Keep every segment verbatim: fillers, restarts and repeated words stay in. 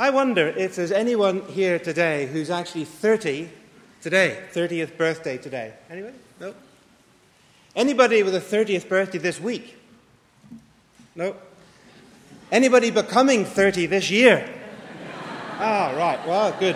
I wonder if there's anyone here today who's actually thirty today, thirtieth birthday today. Anybody? No? Anybody with a thirtieth birthday this week? No? Anybody becoming thirty this year? Ah, right. Well, good.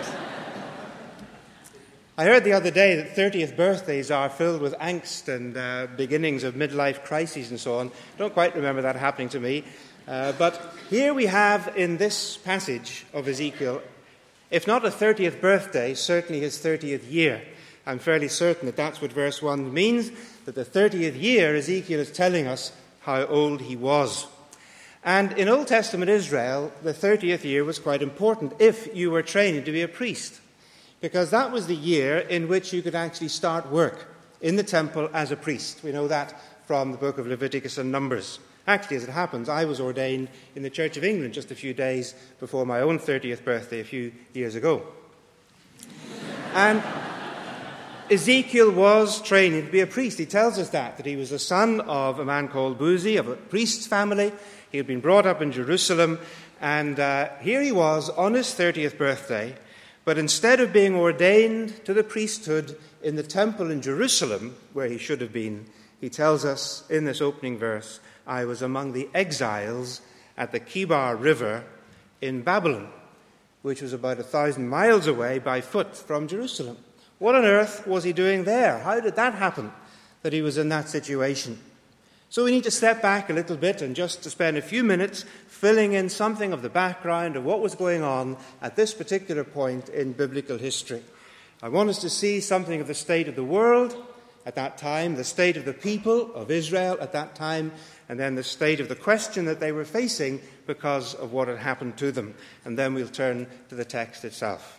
I heard the other day that thirtieth birthdays are filled with angst and uh, beginnings of midlife crises and so on. I don't quite remember that happening to me. Uh, but here we have in this passage of Ezekiel, if not a thirtieth birthday, certainly his thirtieth year. I'm fairly certain that that's what verse one means, that the thirtieth year, Ezekiel is telling us how old he was. And in Old Testament Israel, the thirtieth year was quite important if you were training to be a priest, because that was the year in which you could actually start work in the temple as a priest. We know that from the book of Leviticus and Numbers. Actually, as it happens, I was ordained in the Church of England just a few days before my own thirtieth birthday a few years ago. And Ezekiel was training to be a priest. He tells us that, that he was the son of a man called Buzi, of a priest's family. He had been brought up in Jerusalem, and uh, here he was on his thirtieth birthday, but instead of being ordained to the priesthood in the temple in Jerusalem, where he should have been, he tells us in this opening verse, I was among the exiles at the Kibar River in Babylon, which was about a thousand miles away by foot from Jerusalem. What on earth was he doing there? How did that happen, that he was in that situation? So we need to step back a little bit and just to spend a few minutes filling in something of the background of what was going on at this particular point in biblical history. I want us to see something of the state of the world at that time, the state of the people of Israel at that time, and then the state of the question that they were facing because of what had happened to them. And then we'll turn to the text itself.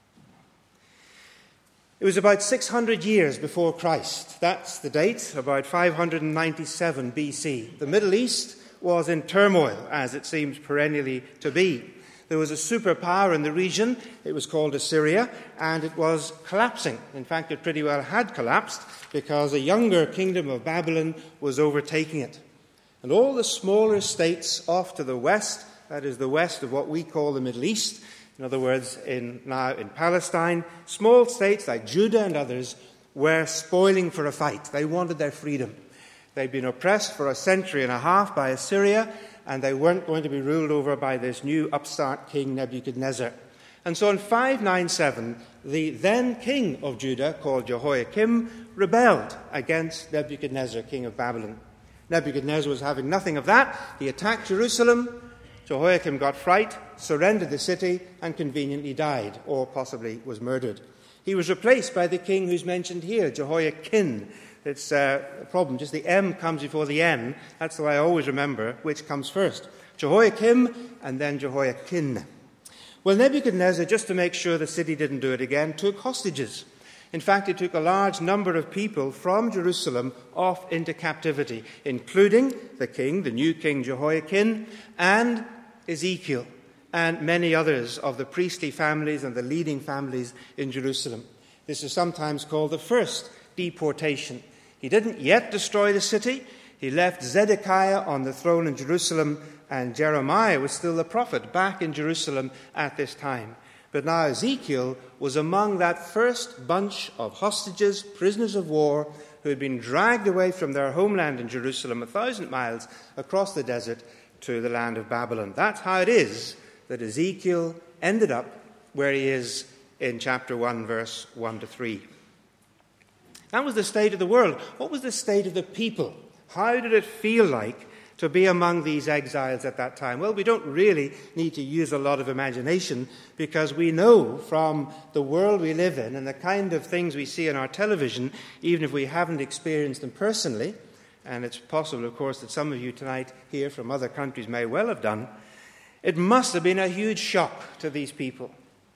It was about six hundred years before Christ. That's the date, about five hundred ninety-seven B C. The Middle East was in turmoil, as it seems perennially to be. There was a superpower in the region. It was called Assyria, and it was collapsing. In fact, it pretty well had collapsed because a younger kingdom of Babylon was overtaking it. And all the smaller states off to the west, that is the west of what we call the Middle East, in other words, in, now in Palestine, small states like Judah and others were spoiling for a fight. They wanted their freedom. They'd been oppressed for a century and a half by Assyria, and they weren't going to be ruled over by this new upstart king Nebuchadnezzar. And so in five ninety-seven, the then king of Judah, called Jehoiakim, rebelled against Nebuchadnezzar, king of Babylon. Nebuchadnezzar was having nothing of that. He attacked Jerusalem. Jehoiakim got fright, surrendered the city, and conveniently died, or possibly was murdered. He was replaced by the king who's mentioned here, Jehoiakim. It's uh, a problem, just the M comes before the N. That's the way I always remember which comes first. Jehoiakim and then Jehoiakim. Well, Nebuchadnezzar, just to make sure the city didn't do it again, took hostages. In fact, he took a large number of people from Jerusalem off into captivity, including the king, the new king Jehoiakim, and Ezekiel, and many others of the priestly families and the leading families in Jerusalem. This is sometimes called the first deportation. He didn't yet destroy the city. He left Zedekiah on the throne in Jerusalem, and Jeremiah was still the prophet back in Jerusalem at this time. But now Ezekiel was among that first bunch of hostages, prisoners of war, who had been dragged away from their homeland in Jerusalem, a thousand miles across the desert to the land of Babylon. That's how it is that Ezekiel ended up where he is in chapter one, verse one to three. That was the state of the world. What was the state of the people? How did it feel like to be among these exiles at that time? Well, we don't really need to use a lot of imagination because we know from the world we live in and the kind of things we see on our television, even if we haven't experienced them personally, and it's possible, of course, that some of you tonight here from other countries may well have done, it must have been a huge shock to these people.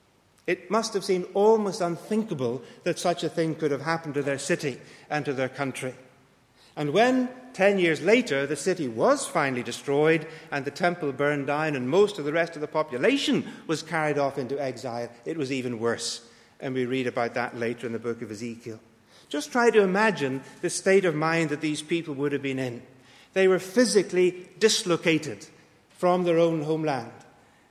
It must have seemed almost unthinkable that such a thing could have happened to their city and to their country. And when, ten years later, the city was finally destroyed and the temple burned down and most of the rest of the population was carried off into exile, it was even worse. And we read about that later in the book of Ezekiel. Just try to imagine the state of mind that these people would have been in. They were physically dislocated from their own homeland.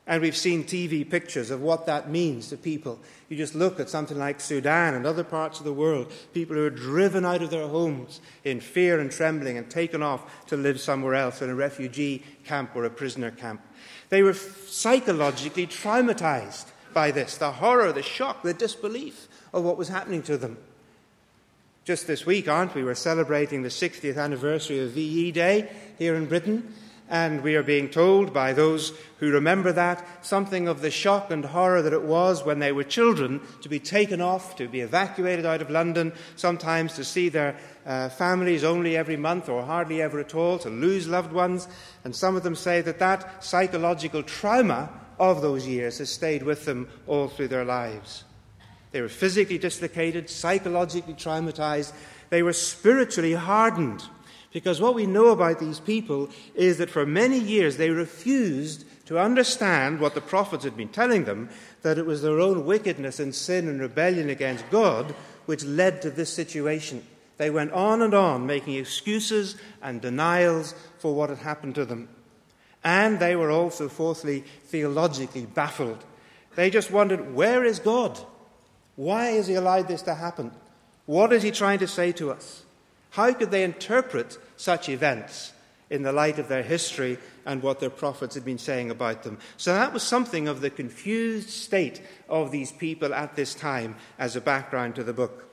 And we've seen T V pictures of what that means to people. You just look at something like Sudan and other parts of the world, people who are driven out of their homes in fear and trembling and taken off to live somewhere else in a refugee camp or a prisoner camp. They were psychologically traumatized by this, the horror, the shock, the disbelief of what was happening to them. Just this week, aren't we? We're celebrating the sixtieth anniversary of V E Day here in Britain. And we are being told by those who remember that something of the shock and horror that it was when they were children to be taken off, to be evacuated out of London, sometimes to see their uh, families only every month or hardly ever at all, to lose loved ones. And some of them say that that psychological trauma of those years has stayed with them all through their lives. They were physically dislocated, psychologically traumatized. They were spiritually hardened. Because what we know about these people is that for many years they refused to understand what the prophets had been telling them, that it was their own wickedness and sin and rebellion against God which led to this situation. They went on and on making excuses and denials for what had happened to them. And they were also, fourthly, theologically baffled. They just wondered, where is God? Why has he allowed this to happen? What is he trying to say to us? How could they interpret such events in the light of their history and what their prophets had been saying about them? So that was something of the confused state of these people at this time as a background to the book.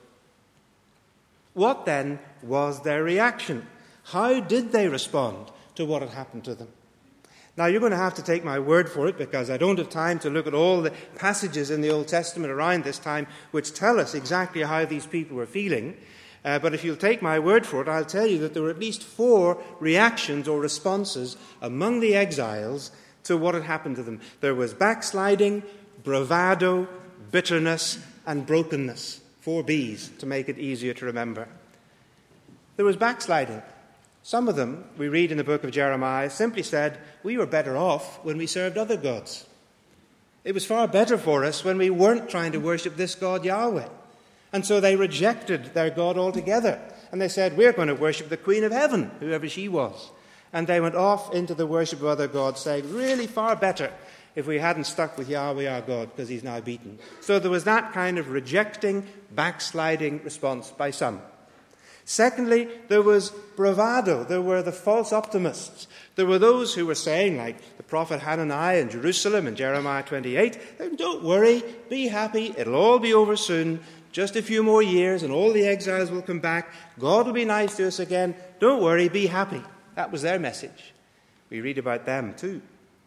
What then was their reaction? How did they respond to what had happened to them? Now, you're going to have to take my word for it, because I don't have time to look at all the passages in the Old Testament around this time which tell us exactly how these people were feeling. Uh, but if you'll take my word for it, I'll tell you that there were at least four reactions or responses among the exiles to what had happened to them. There was backsliding, bravado, bitterness, and brokenness. Four B's to make it easier to remember. There was backsliding. Some of them, we read in the book of Jeremiah, simply said, we were better off when we served other gods. It was far better for us when we weren't trying to worship this God, Yahweh. And so they rejected their God altogether. And they said, we're going to worship the Queen of Heaven, whoever she was. And they went off into the worship of other gods, saying, really far better if we hadn't stuck with Yahweh our God, because he's now beaten. So there was that kind of rejecting, backsliding response by some. Secondly, there was bravado. There were the false optimists. There were those who were saying, like the prophet Hananiah in Jerusalem in Jeremiah twenty-eight, don't worry, be happy, it'll all be over soon. Just a few more years and all the exiles will come back. God will be nice to us again. Don't worry, be happy. That was their message. We read about them too.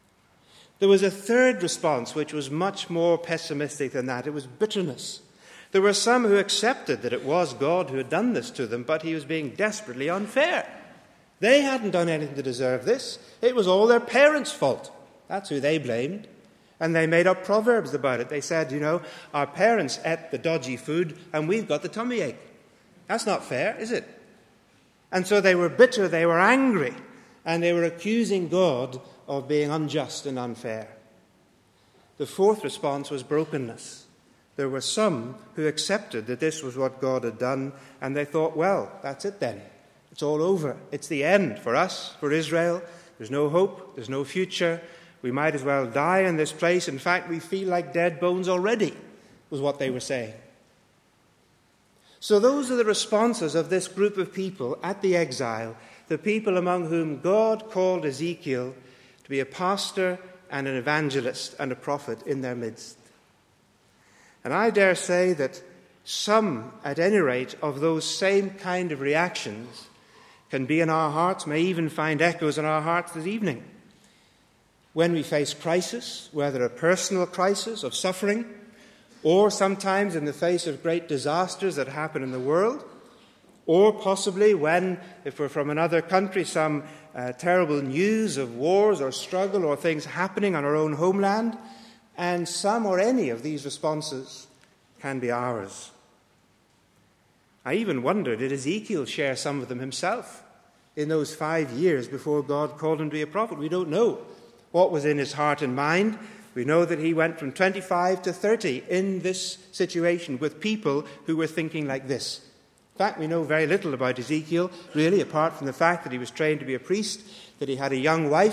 There was a third response which was much more pessimistic than that. It was bitterness. There were some who accepted that it was God who had done this to them, but he was being desperately unfair. They hadn't done anything to deserve this. It was all their parents' fault. That's who they blamed. And they made up proverbs about it. They said, you know, our parents ate the dodgy food and we've got the tummy ache. That's not fair, is it? And so they were bitter, they were angry, and they were accusing God of being unjust and unfair. The fourth response was brokenness. There were some who accepted that this was what God had done, and they thought, well, that's it then. It's all over. It's the end for us, for Israel. There's no hope. There's no future. We might as well die in this place. In fact, we feel like dead bones already, was what they were saying. So those are the responses of this group of people at the exile, the people among whom God called Ezekiel to be a pastor and an evangelist and a prophet in their midst. And I dare say that some, at any rate, of those same kind of reactions can be in our hearts, may even find echoes in our hearts this evening. When we face crisis, whether a personal crisis of suffering, or sometimes in the face of great disasters that happen in the world, or possibly when, if we're from another country, some uh, terrible news of wars or struggle or things happening on our own homeland, and some or any of these responses can be ours. I even wonder, did Ezekiel share some of them himself in those five years before God called him to be a prophet? We don't know what was in his heart and mind. We know that he went from twenty-five to thirty in this situation with people who were thinking like this. In fact, we know very little about Ezekiel, really, apart from the fact that he was trained to be a priest, that he had a young wife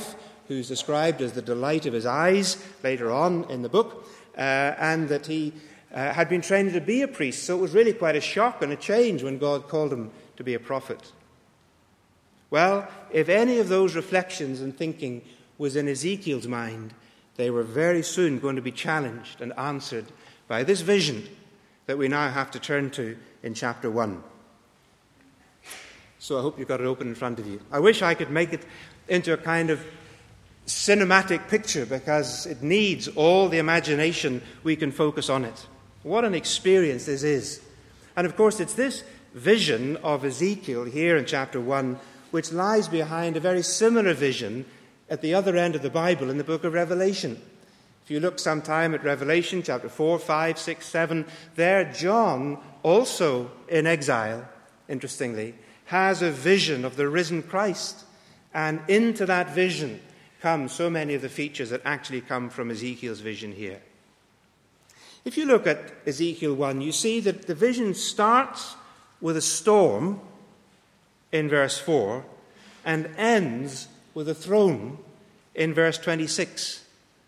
who's described as the delight of his eyes later on in the book, uh, and that he uh, had been trained to be a priest. So it was really quite a shock and a change when God called him to be a prophet. Well, if any of those reflections and thinking was in Ezekiel's mind, they were very soon going to be challenged and answered by this vision that we now have to turn to in chapter one. So I hope you've got it open in front of you. I wish I could make it into a kind of cinematic picture, because it needs all the imagination we can focus on it. What an experience this is. And of course, it's this vision of Ezekiel here in chapter one which lies behind a very similar vision at the other end of the Bible in the book of Revelation. If you look sometime at Revelation chapter four, five, six, seven, there John, also in exile, interestingly, has a vision of the risen Christ. And into that vision come so many of the features that actually come from Ezekiel's vision here. If you look at Ezekiel one, you see that the vision starts with a storm in verse four and ends with a throne in verse twenty-six.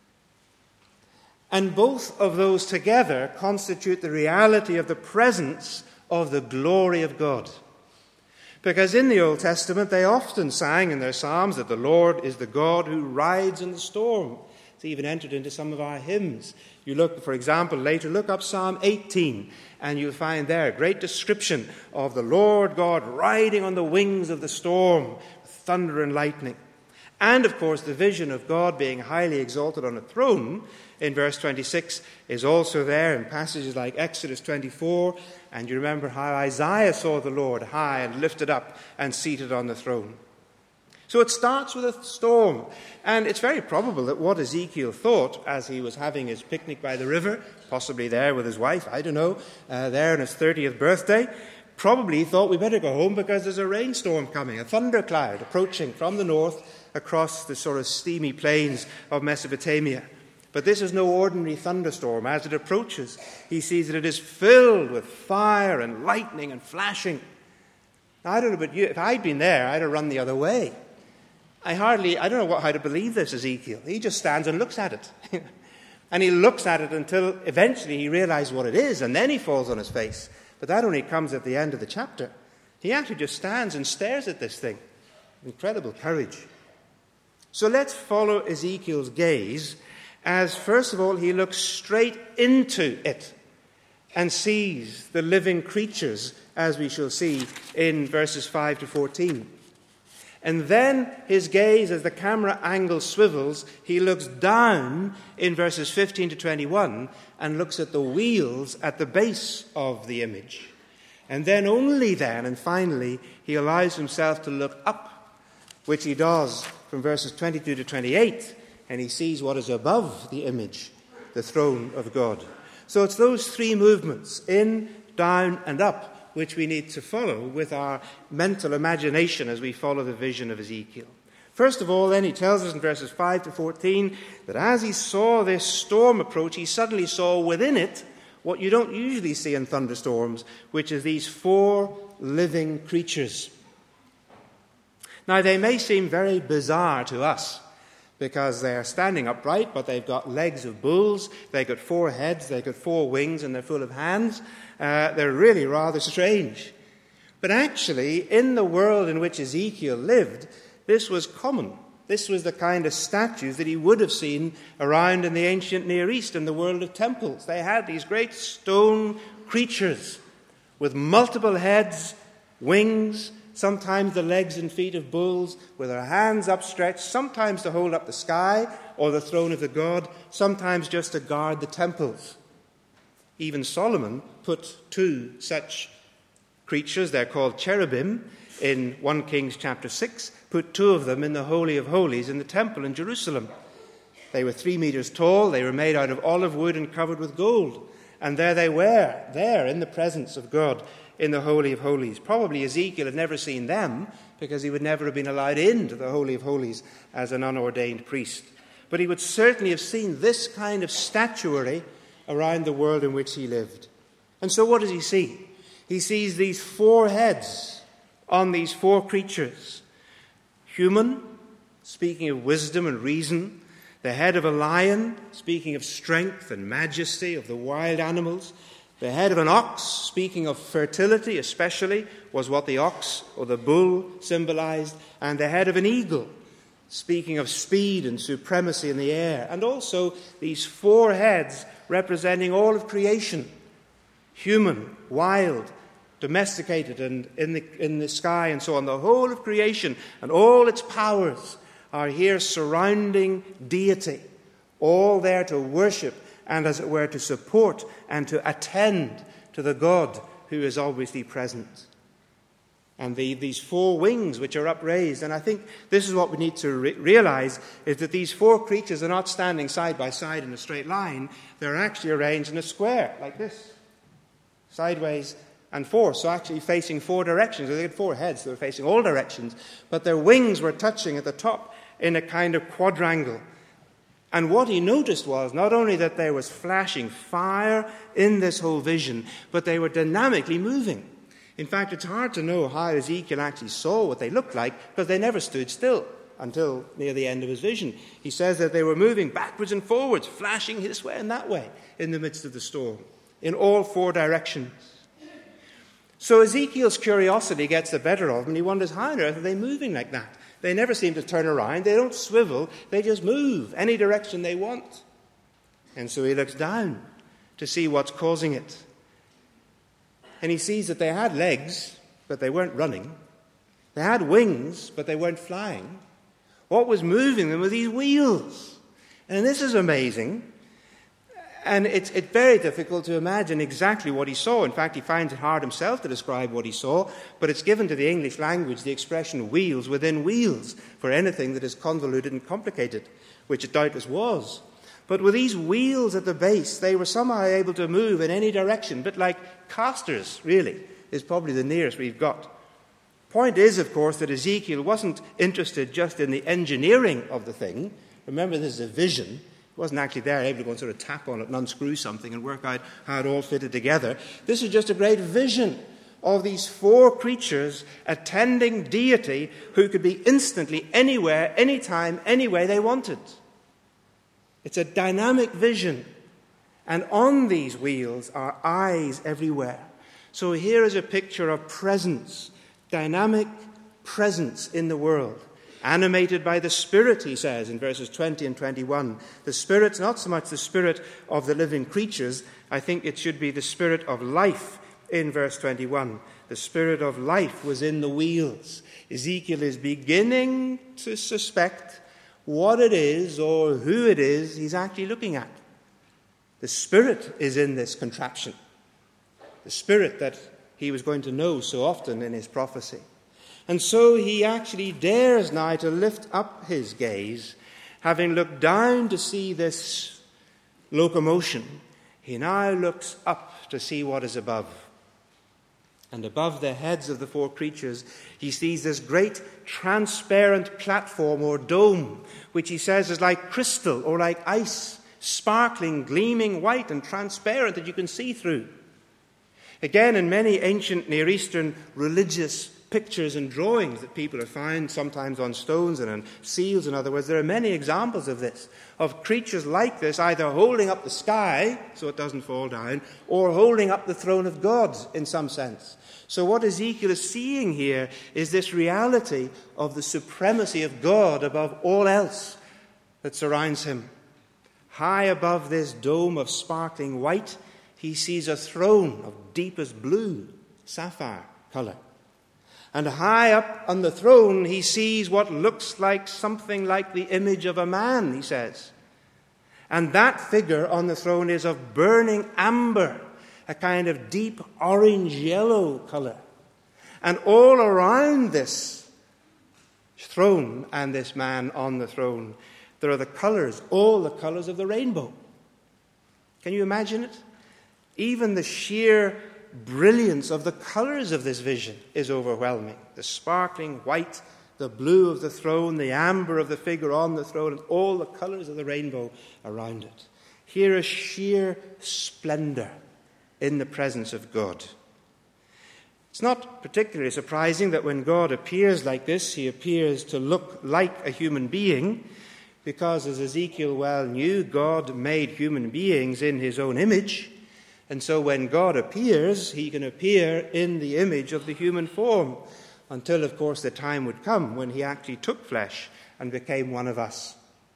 And both of those together constitute the reality of the presence of the glory of God. Because in the Old Testament, they often sang in their psalms that the Lord is the God who rides in the storm. It's even entered into some of our hymns. You look, for example, later, look up Psalm eighteen, and you'll find there a great description of the Lord God riding on the wings of the storm, thunder and lightning. And, of course, the vision of God being highly exalted on a throne in verse twenty-six is also there in passages like Exodus twenty-four. And you remember how Isaiah saw the Lord high and lifted up and seated on the throne. So it starts with a storm. And it's very probable that what Ezekiel thought as he was having his picnic by the river, possibly there with his wife, I don't know, uh, there on his thirtieth birthday, probably thought we better go home because there's a rainstorm coming, a thundercloud approaching from the north across the sort of steamy plains of Mesopotamia. But this is no ordinary thunderstorm. As it approaches, he sees that it is filled with fire and lightning and flashing. Now, I don't know about you. If I'd been there, I'd have run the other way. I hardly, I don't know what, how to believe this, Ezekiel. He just stands and looks at it. And he looks at it until eventually he realizes what it is, and then he falls on his face. But that only comes at the end of the chapter. He actually just stands and stares at this thing. Incredible courage. So let's follow Ezekiel's gaze as, first of all, he looks straight into it and sees the living creatures, as we shall see in verses five to fourteen. And then his gaze, as the camera angle swivels, he looks down in verses fifteen to twenty-one and looks at the wheels at the base of the image. And then only then, and finally, he allows himself to look up, which he does from verses twenty-two to twenty-eight, and he sees what is above the image, the throne of God. So it's those three movements, in, down, and up, which we need to follow with our mental imagination as we follow the vision of Ezekiel. First of all, then, he tells us in verses five to fourteen that as he saw this storm approach, he suddenly saw within it what you don't usually see in thunderstorms, which is these four living creatures. Now, they may seem very bizarre to us, because they are standing upright, but they've got legs of bulls, they've got four heads, they've got four wings, and they're full of hands. Uh, they're really rather strange. But actually, in the world in which Ezekiel lived, this was common. This was the kind of statues that he would have seen around in the ancient Near East, in the world of temples. They had these great stone creatures with multiple heads, wings, sometimes the legs and feet of bulls, with their hands upstretched, sometimes to hold up the sky or the throne of the god, sometimes just to guard the temples. Even Solomon put two such creatures, they're called cherubim, in First Kings chapter six, put two of them in the Holy of Holies in the temple in Jerusalem. They were three meters tall, they were made out of olive wood and covered with gold. And there they were, there in the presence of God, in the Holy of Holies. Probably Ezekiel had never seen them, because he would never have been allowed into the Holy of Holies as an unordained priest. But he would certainly have seen this kind of statuary around the world in which he lived. And so what does he see? He sees these four heads on these four creatures. Human, speaking of wisdom and reason. The head of a lion, speaking of strength and majesty of the wild animals. The head of an ox, speaking of fertility especially, was what the ox or the bull symbolized. And the head of an eagle, speaking of speed and supremacy in the air. And also these four heads representing all of creation, human, wild, domesticated, and in the, in the sky and so on. The whole of creation and all its powers are here surrounding deity, all there to worship and, as it were, to support and to attend to the God who is obviously present. And the, these four wings which are upraised, and I think this is what we need to re- realize, is that these four creatures are not standing side by side in a straight line. They're actually arranged in a square, like this, sideways and four, so actually facing four directions. They had four heads, they were facing all directions, but their wings were touching at the top in a kind of quadrangle. And what he noticed was not only that there was flashing fire in this whole vision, but they were dynamically moving. In fact, it's hard to know how Ezekiel actually saw what they looked like, because they never stood still until near the end of his vision. He says that they were moving backwards and forwards, flashing this way and that way in the midst of the storm, in all four directions. So Ezekiel's curiosity gets the better of him, and he wonders, how on earth are they moving like that? They never seem to turn around. They don't swivel. They just move any direction they want. And so he looks down to see what's causing it. And he sees that they had legs, but they weren't running. They had wings, but they weren't flying. What was moving them were these wheels. And this is amazing. And it's, it's very difficult to imagine exactly what he saw. In fact, he finds it hard himself to describe what he saw, but it's given to the English language the expression wheels within wheels for anything that is convoluted and complicated, which it doubtless was. But with these wheels at the base, they were somehow able to move in any direction, a bit like casters, really, is probably the nearest we've got. Point is, of course, that Ezekiel wasn't interested just in the engineering of the thing. Remember, this is a vision. He wasn't actually there able to go and sort of tap on it and unscrew something and work out how it all fitted together. This is just a great vision of these four creatures attending deity who could be instantly anywhere, anytime, any way they wanted. It's a dynamic vision. And on these wheels are eyes everywhere. So here is a picture of presence, dynamic presence in the world. Animated by the Spirit, he says in verses twenty and twenty-one. The Spirit's not so much the Spirit of the living creatures. I think it should be the Spirit of life in verse twenty-one. The Spirit of life was in the wheels. Ezekiel is beginning to suspect what it is or who it is he's actually looking at. The Spirit is in this contraption. The Spirit that he was going to know so often in his prophecy. And so he actually dares now to lift up his gaze, having looked down to see this locomotion. He now looks up to see what is above. And above the heads of the four creatures, he sees this great transparent platform or dome, which he says is like crystal or like ice, sparkling, gleaming white and transparent that you can see through. Again, in many ancient Near Eastern religious pictures and drawings that people have found, sometimes on stones and on seals, in other words, there are many examples of this, of creatures like this either holding up the sky so it doesn't fall down, or holding up the throne of God in some sense. So what Ezekiel is seeing here is this reality of the supremacy of God above all else that surrounds him. High above this dome of sparkling white, he sees a throne of deepest blue, sapphire colour. And high up on the throne, he sees what looks like something like the image of a man, he says. And that figure on the throne is of burning amber, a kind of deep orange-yellow colour. And all around this throne and this man on the throne, there are the colours, all the colours of the rainbow. Can you imagine it? Even the sheer brilliance of the colours of this vision is overwhelming. The sparkling white, the blue of the throne, the amber of the figure on the throne, and all the colours of the rainbow around it. Here is sheer splendour in the presence of God. It's not particularly surprising that when God appears like this, he appears to look like a human being, because as Ezekiel well knew, God made human beings in his own image. And so when God appears, he can appear in the image of the human form, until, of course, the time would come when he actually took flesh and became one of us.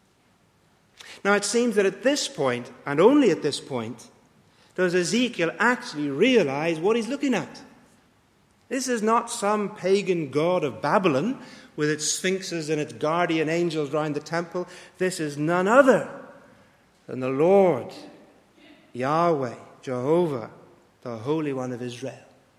Now, it seems that at this point, and only at this point, does Ezekiel actually realize what he's looking at. This is not some pagan god of Babylon with its sphinxes and its guardian angels round the temple. This is none other than the Lord, Yahweh, Jehovah, the Holy One of Israel.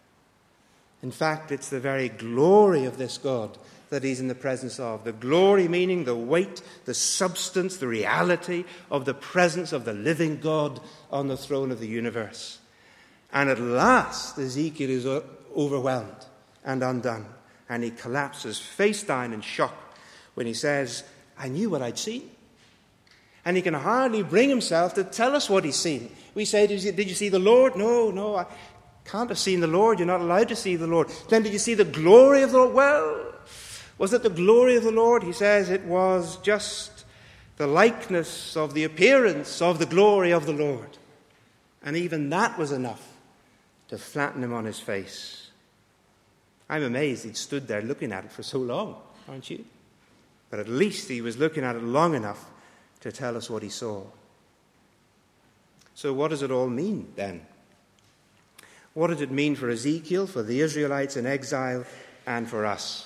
In fact, it's the very glory of this God that he's in the presence of. The glory meaning the weight, the substance, the reality of the presence of the living God on the throne of the universe. And at last, Ezekiel is overwhelmed and undone. And he collapses face down in shock when he says, I knew what I'd seen. And he can hardly bring himself to tell us what he's seen. We say, did you, did you see the Lord? No, no, I can't have seen the Lord. You're not allowed to see the Lord. Then did you see the glory of the Lord? Well, was it the glory of the Lord? He says it was just the likeness of the appearance of the glory of the Lord. And even that was enough to flatten him on his face. I'm amazed he'd stood there looking at it for so long, aren't you? But at least he was looking at it long enough to tell us what he saw. So what does it all mean then? What did it mean for Ezekiel, for the Israelites in exile, and for us?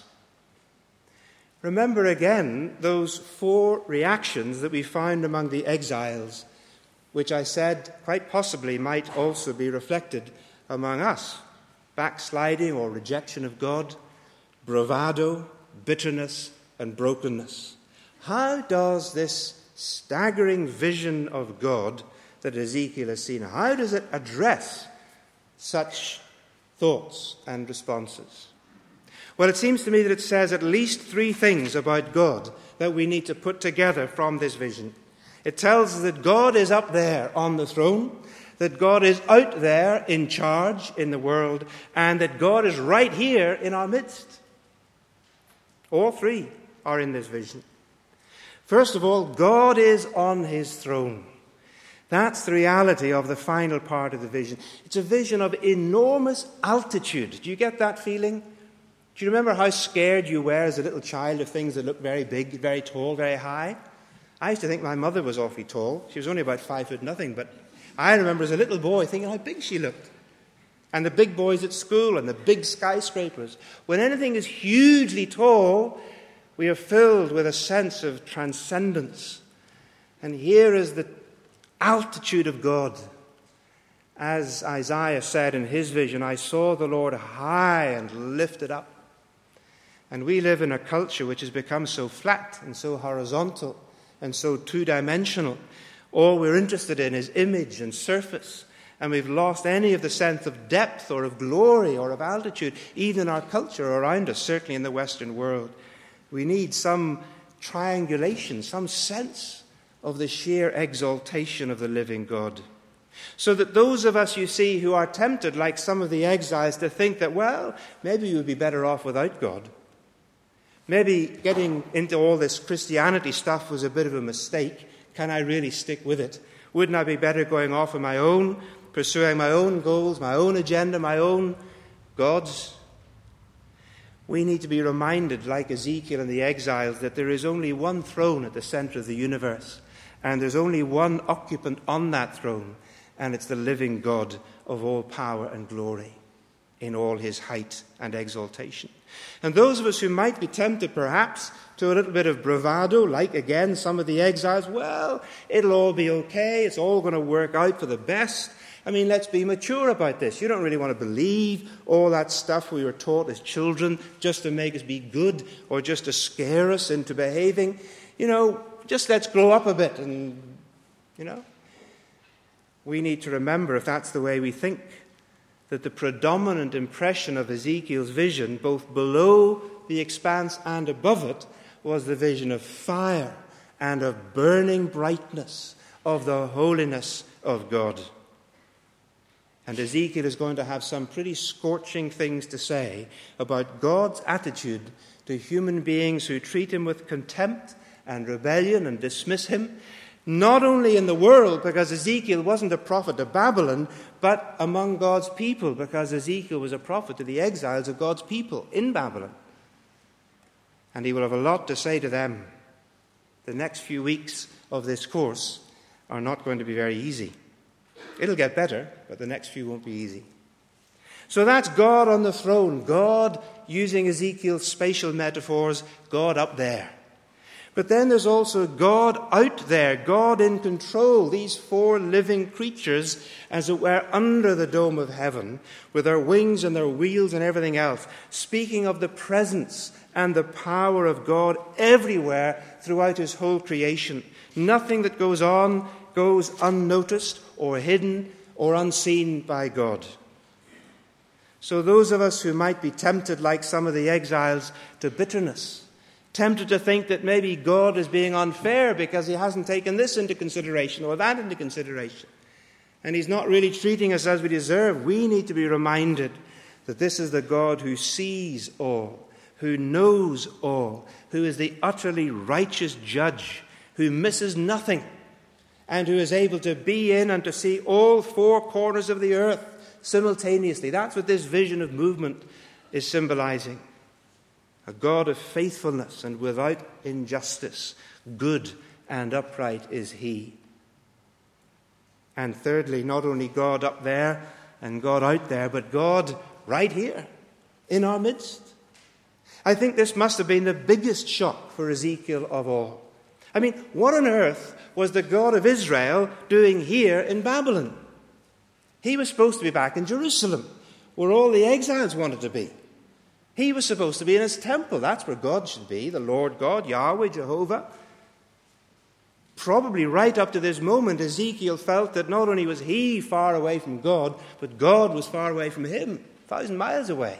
Remember again those four reactions that we found among the exiles, which I said quite possibly might also be reflected among us. Backsliding or rejection of God, bravado, bitterness, and brokenness. How does this staggering vision of God that Ezekiel has seen, how does it address such thoughts and responses? Well, it seems to me that it says at least three things about God that we need to put together from this vision. It tells us that God is up there on the throne, that God is out there in charge in the world, and that God is right here in our midst. All three are in this vision. First of all, God is on his throne. That's the reality of the final part of the vision. It's a vision of enormous altitude. Do you get that feeling? Do you remember how scared you were as a little child of things that looked very big, very tall, very high? I used to think my mother was awfully tall. She was only about five foot nothing, but I remember as a little boy thinking how big she looked. And the big boys at school and the big skyscrapers. When anything is hugely tall, we are filled with a sense of transcendence. And here is the altitude of God. As Isaiah said in his vision, I saw the Lord high and lifted up. And we live in a culture which has become so flat and so horizontal and so two-dimensional. All we're interested in is image and surface. And we've lost any of the sense of depth or of glory or of altitude, even in our culture around us, certainly in the Western world. We need some triangulation, some sense of the sheer exaltation of the living God. So that those of us, you see, who are tempted, like some of the exiles, to think that, well, maybe you would be better off without God. Maybe getting into all this Christianity stuff was a bit of a mistake. Can I really stick with it? Wouldn't I be better going off on my own, pursuing my own goals, my own agenda, my own gods? We need to be reminded, like Ezekiel and the exiles, that there is only one throne at the center of the universe, and there's only one occupant on that throne, and it's the living God of all power and glory in all his height and exaltation. And those of us who might be tempted, perhaps, to a little bit of bravado, like, again, some of the exiles, well, it'll all be okay, it's all going to work out for the best. I mean, let's be mature about this. You don't really want to believe all that stuff we were taught as children just to make us be good or just to scare us into behaving. You know, just let's grow up a bit and, you know. We need to remember, if that's the way we think, that the predominant impression of Ezekiel's vision, both below the expanse and above it, was the vision of fire and of burning brightness of the holiness of God. And Ezekiel is going to have some pretty scorching things to say about God's attitude to human beings who treat him with contempt and rebellion and dismiss him, not only in the world, because Ezekiel wasn't a prophet of Babylon, but among God's people, because Ezekiel was a prophet to the exiles of God's people in Babylon. And he will have a lot to say to them. The next few weeks of this course are not going to be very easy. It'll get better, but the next few won't be easy. So that's God on the throne, God using Ezekiel's spatial metaphors, God up there. But then there's also God out there, God in control, these four living creatures, as it were, under the dome of heaven, with their wings and their wheels and everything else, speaking of the presence and the power of God everywhere throughout his whole creation. Nothing that goes on goes unnoticed or hidden or unseen by God. So those of us who might be tempted, like some of the exiles, to bitterness, tempted to think that maybe God is being unfair because he hasn't taken this into consideration or that into consideration, and he's not really treating us as we deserve, we need to be reminded that this is the God who sees all, who knows all, who is the utterly righteous judge, who misses nothing, and who is able to be in and to see all four corners of the earth simultaneously. That's what this vision of movement is symbolizing. A God of faithfulness and without injustice. Good and upright is he. And thirdly, not only God up there and God out there, but God right here in our midst. I think this must have been the biggest shock for Ezekiel of all. I mean, what on earth was the God of Israel doing here in Babylon? He was supposed to be back in Jerusalem, where all the exiles wanted to be. He was supposed to be in his temple. That's where God should be, the Lord God, Yahweh, Jehovah. Probably right up to this moment, Ezekiel felt that not only was he far away from God, but God was far away from him, a thousand miles away.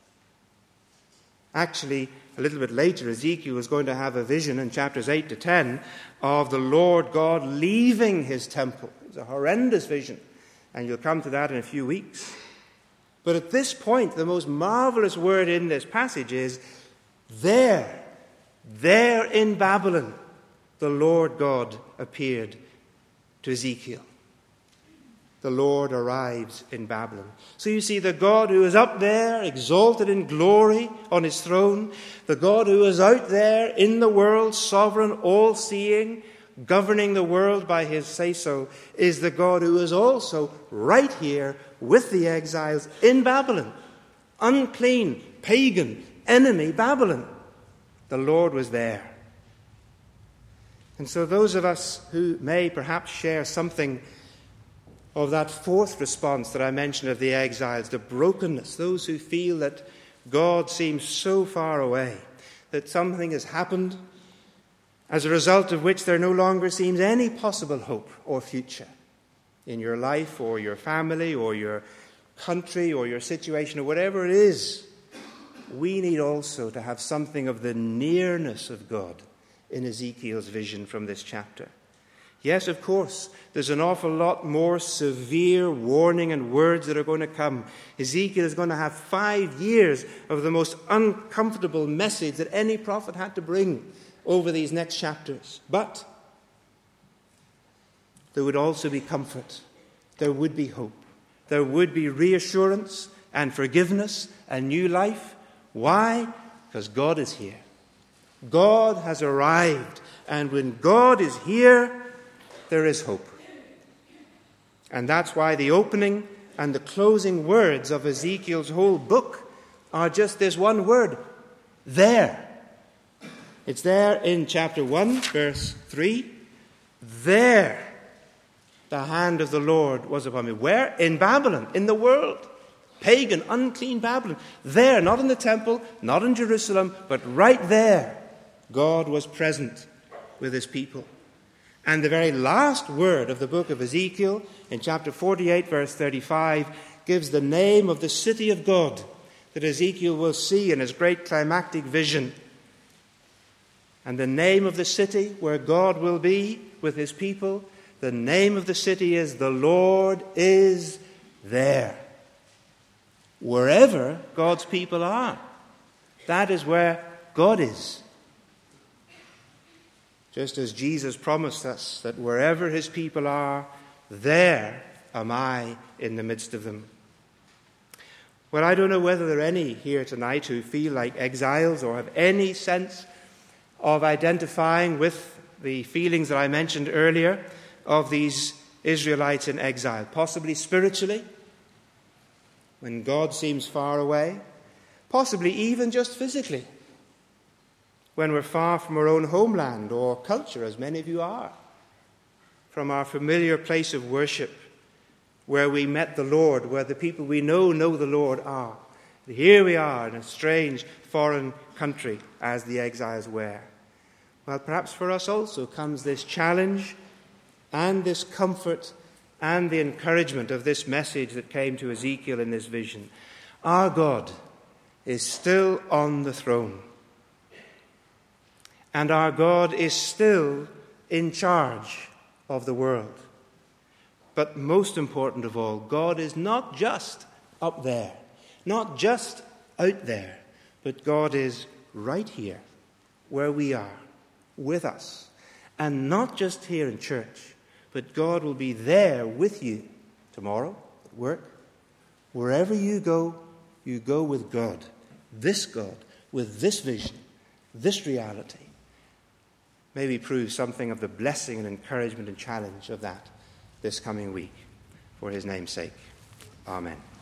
Actually, a little bit later, Ezekiel was going to have a vision in chapters eight to ten of the Lord God leaving his temple. It was a horrendous vision, and you'll come to that in a few weeks. But at this point, the most marvelous word in this passage is, there, there in Babylon, the Lord God appeared to Ezekiel. The Lord arrives in Babylon. So you see, the God who is up there, exalted in glory on his throne, the God who is out there in the world, sovereign, all-seeing, governing the world by his say-so, is the God who is also right here with the exiles in Babylon. Unclean, pagan, enemy Babylon. The Lord was there. And so those of us who may perhaps share something of that fourth response that I mentioned of the exiles, the brokenness, those who feel that God seems so far away, that something has happened as a result of which there no longer seems any possible hope or future in your life or your family or your country or your situation or whatever it is. We need also to have something of the nearness of God in Ezekiel's vision from this chapter. Yes, of course, there's an awful lot more severe warning and words that are going to come. Ezekiel is going to have five years of the most uncomfortable message that any prophet had to bring over these next chapters. But there would also be comfort. There would be hope. There would be reassurance and forgiveness and new life. Why? Because God is here. God has arrived. And when God is here, there is hope. And that's why the opening and the closing words of Ezekiel's whole book are just this one word, there. It's there in chapter one, verse three. There the hand of the Lord was upon me. Where? In Babylon, in the world. Pagan, unclean Babylon. There, not in the temple, not in Jerusalem, but right there, God was present with his people. And the very last word of the book of Ezekiel, in chapter forty-eight, verse thirty-five, gives the name of the city of God that Ezekiel will see in his great climactic vision. And the name of the city where God will be with his people, the name of the city is, the Lord is there. Wherever God's people are, that is where God is. Just as Jesus promised us that wherever his people are, there am I in the midst of them. Well, I don't know whether there are any here tonight who feel like exiles or have any sense of identifying with the feelings that I mentioned earlier of these Israelites in exile, possibly spiritually, when God seems far away, possibly even just physically, when we're far from our own homeland or culture, as many of you are, from our familiar place of worship, where we met the Lord, where the people we know know the Lord are. Here we are in a strange foreign country, as the exiles were. Well, perhaps for us also comes this challenge and this comfort and the encouragement of this message that came to Ezekiel in this vision. Our God is still on the throne. And our God is still in charge of the world. But most important of all, God is not just up there, not just out there, but God is right here, where we are, with us. And not just here in church, but God will be there with you tomorrow, at work. Wherever you go, you go with God. This God, with this vision, this reality. May we prove something of the blessing and encouragement and challenge of that this coming week, for his name's sake. Amen.